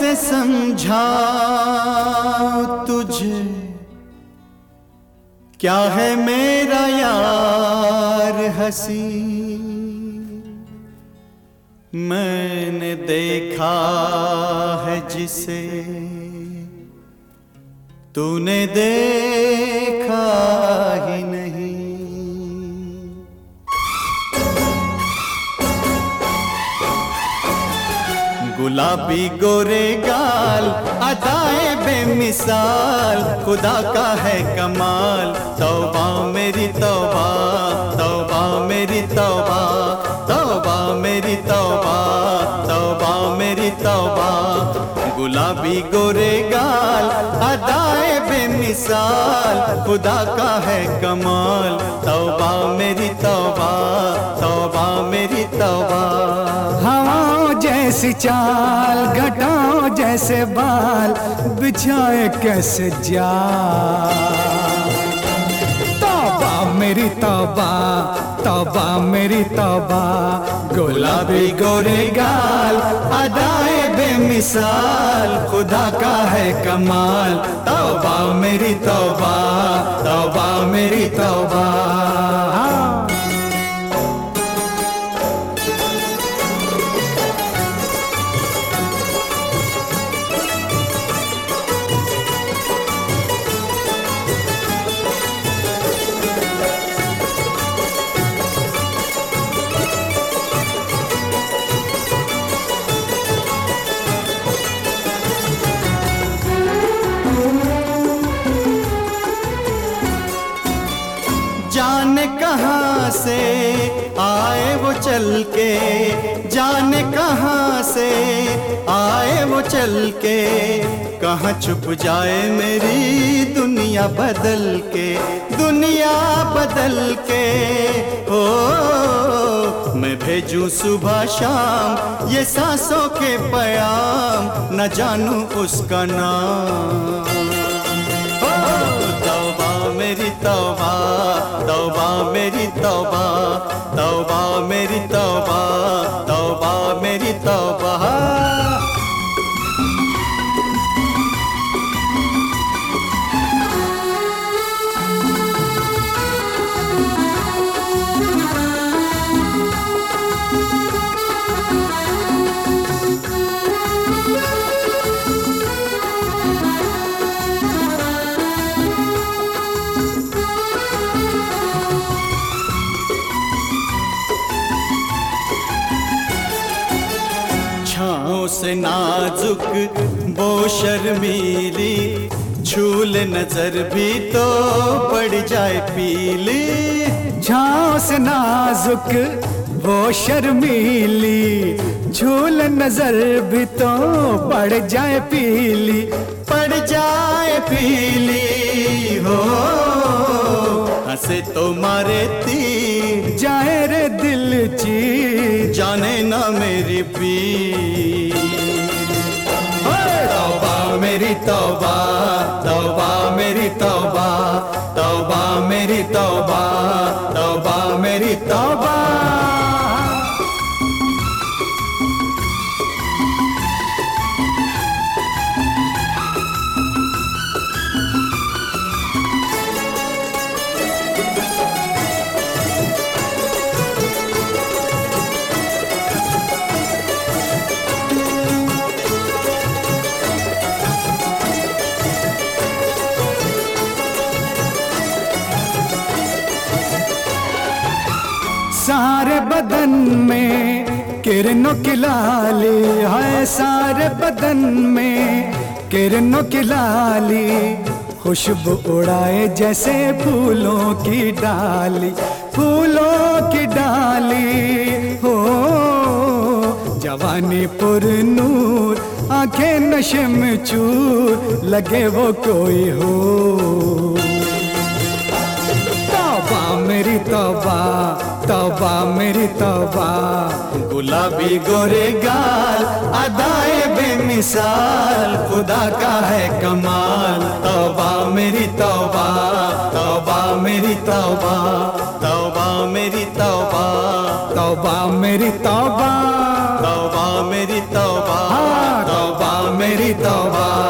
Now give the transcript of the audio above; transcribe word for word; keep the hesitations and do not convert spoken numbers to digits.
कैसे समझाऊं तुझे, क्या है मेरा यार हंसी। मैंने देखा है जिसे तूने देखा ही नहीं। गुलाबी गोरे गाल, अदाए बेमिसाल, खुदा का है कमाल। तौबा मेरी तौबा, तौबा मेरी तौबा, तौबा मेरी तौबा, तौबा मेरी तौबा। गुलाबी गोरे गाल, अदाए बेमिसाल, खुदा का है कमाल। तौबा मेरी तौबा, तौबा मेरी तौबा। हवाओं जैसी चाल, घटाओं जैसे बाल, बिछाए कैसे जाल। तौबा मेरी तौबा, तौबा मेरी तौबा। गुलाबी गोरे गाल, अदाए बेमिसाल, खुदा का है कमाल। तौबा मेरी तौबा, तौबा मेरी तौबा। जाने कहाँ से आए वो चल के, जाने कहाँ से आए वो चल के, कहाँ छुप जाए मेरी दुनिया बदल के, दुनिया बदल के। ओ मैं भेजूं सुबह शाम ये सांसों के प्याम, न जानूं उसका नाम। मेरी तौबा, तौबा मेरी तौबा, तौबा मेरी तौबा, तौबा मेरी तौबा। छाँव से नाजुक वो शर्मीली, झूल नजर भी तो पड़ जाए पीली। छाँव से नाजुक वो शर्मीली, झूल नजर भी तो पड़ जाए पीली, पड़ जाए पीली। हो हंसे तो मारे तीर, जाए रे दिल चीर, जाने ना मेरी पीर। तौबा मेरी तौबा, तौबा मेरी तौबा, तौबा मेरी तौबा, तौबा मेरी तौबा। सारे बदन में किरणों की लाली है, सारे बदन में किरणों की लाली, खुशबू उड़ाए जैसे फूलों की डाली, फूलों की डाली। हो जवानी पुरनूर, आंखें नशे में चूर, लगे वो कोई हो। तौबा मेरी तौबा, तौबा मेरी तौबा। गुलाबी गोरे गाल, अदाए बेमिसाल, खुदा का है कमाल। तौबा मेरी तौबा, तौबा मेरी तौबा, तौबा मेरी तौबा, तौबा मेरी तौबा, तौबा मेरी तौबा, तौबा मेरी मेरी तौबा।